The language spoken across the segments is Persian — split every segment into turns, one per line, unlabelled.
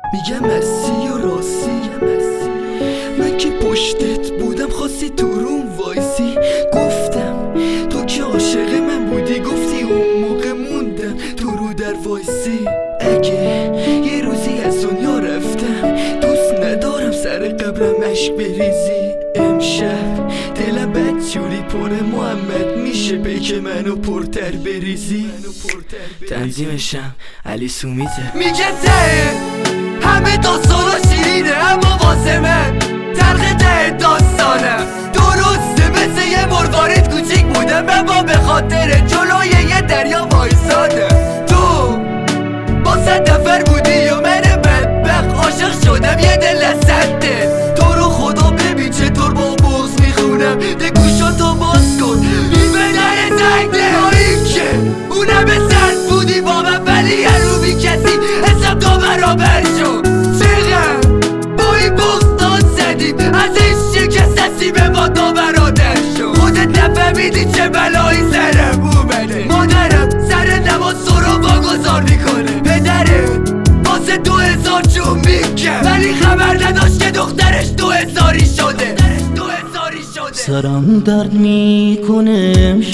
میگم مرسی و راستی، من که پشتت بودم خواستی تو روم وایسی. گفتم تو که عاشق من بودی، گفتی اون موقع موندم تو رو در وایسی. اگه یه روزی از دنیا رفتم دوست ندارم سر قبرم عشق بریزی. امشب دلم بدجوری پره، محمد میشه پیک منو پرتر بریزی. تنظیمشم علی سومیته. میگه ته همه داستانا شیرینه، اما واسه من تلخ ته داستانم. درسته مثل یه مروارید کوچیک بودم، اما به خاطر جلوی یه دریا وایسادم. تو با 100 نفر بودی و من بدبخت عاشق شدم یه دل لسنده. تو رو خدا ببین چطور با بغض میخونم، ده گوشاتو باز کن این بدن زنگه. این که اونم سرد بودی با من، ولی هرو بی کسی حساب تو برابر شد. چقدر با این بغض داد زدیم، از این شکست نصیب ما دو برادر شد. خودت نفهمیدی چه بلایی سرم اومده. مادرم سر نماز سرو واگذار میکنه، پدرت واسه 2000 جون میکرد، ولی خبر نداشت که دخترش 2000 شده.
سرم درد میکنه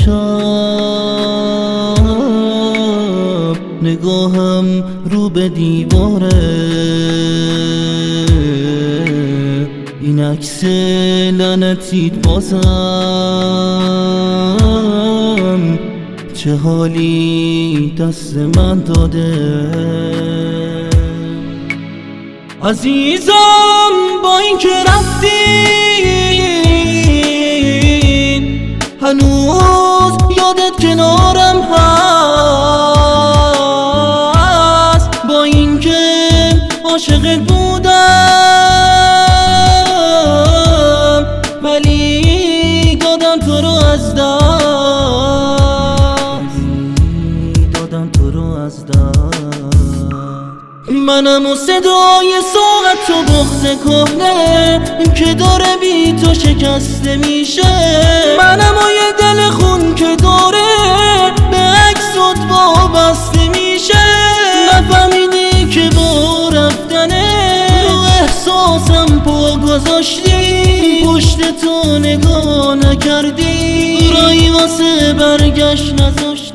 امشب، نگاهم رو به دیواره. این عکس لعنتیت بازم چه حالی دست من داده. عزیزم با این که رفتی هنوز یادت کنارم هست. با این که عاشقت بودم، ولی دادم تو رو از دست. منم و صدای ساعت و بغض کهنه که داره بی تو شکسته میشه. منم و یه دل خون که داره به عکست وابسته میشه. نفهمیدی که با رفتنه رو احساسم پا گذاشتی، پشت تو نگاه نکردی، رایی واسه برگشت نذاشتی.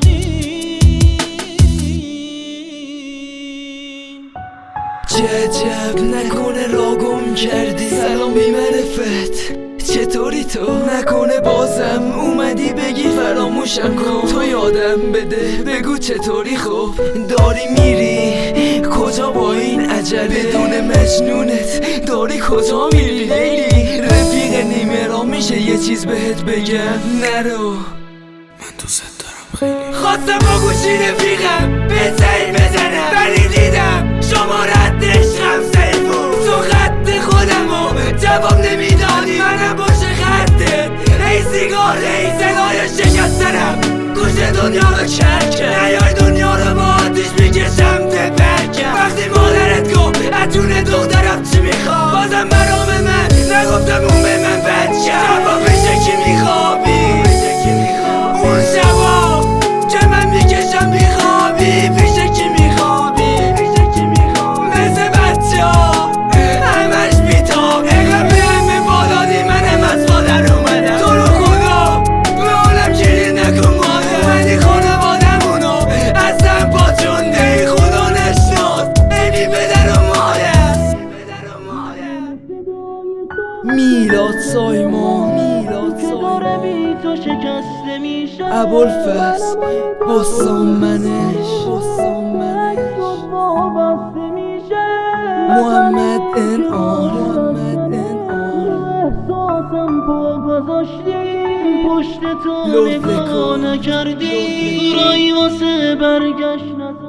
چه عجب نکنه را گم کردی. سلام بی معرفت چطوری تو؟ نکنه بازم اومدی بگی فراموشم کن. تو یادم بده بگو چطوری خوب داری میری کجا با این عجله؟ بدون مجنونت داری کجا میری لیلی؟ رفیق نیمه را میشه یه چیز بهت بگم نرو، من دوست دارم خیلی. خواستم با گوشی رفیقم به سعی بزنم، ولی دیدم شمارت عشقم سیف بود. تو خط خودمو جواب نمیدادی، منم باشه خطت ای سیگار ای صدای شکستنم. گوش دنیا رو کرد نیای دنیا رو با آتیش میکشم تپرکم. وقتی مادرت گفت از جون دخترم چی میخواد، بازم برام من نگفتم اون به من بد کرد. جواب بشه کی میخوابی اون شبا که من میکشم بیخوابی، پیش کی میخوابی مثل بچه ها همش بیتاب. اقم به همه بالادی منم از مادر اومدم. تو رو خدا به عالم گریه نکن مادر، منی خانوادمونو از هم پاچونده. خدا نشناس ای بی پدر و مادر. میلاد سایمان ابوالفضل بسامنش محمد انعام
احساسم پا گذاشتی، پشت تو نگاه نکردی، رایی واسه برگشت نذاشتی.